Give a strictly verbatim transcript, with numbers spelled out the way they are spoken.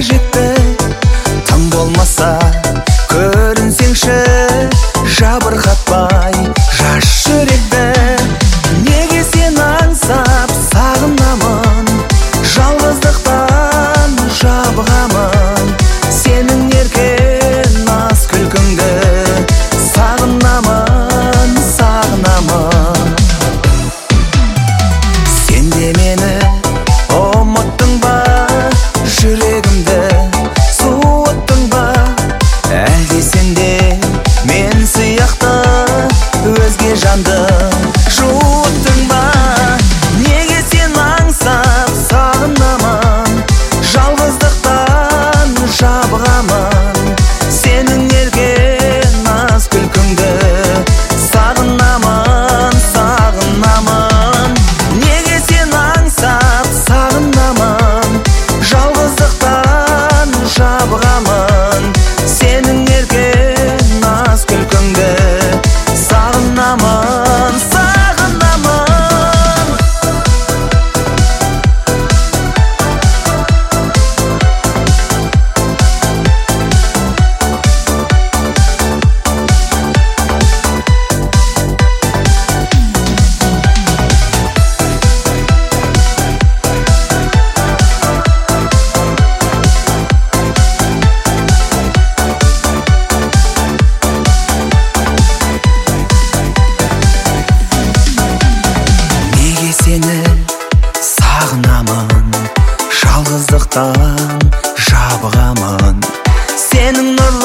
жетті. Тым болмаса көрінсеңші, жабырқатпай жас жүректі. Неге сен аңсап сағынамын, жалғыздықтан жабығамын. Сенің еркен аз күлкіңді сағынамын, сағынамын. Сен де мені ұмыттың ба, жүрегімді суыттың ба? Әлде сен де мен сияқты өзге жанды жуыттың ба? Неге сен аңсап сағынамын, жалғыздықтан жабығамын. Сенің еркен аз күлкіңді сағынамын, сағынамын. Неге сен аңсап сағынамын, жалғыздықтан жабығамын. Сенің еркен аз күлкіңді сағынамын, сағынамын. Неге сені сағынамын, жалғыздықтан жабығамын. Сенің нұрлы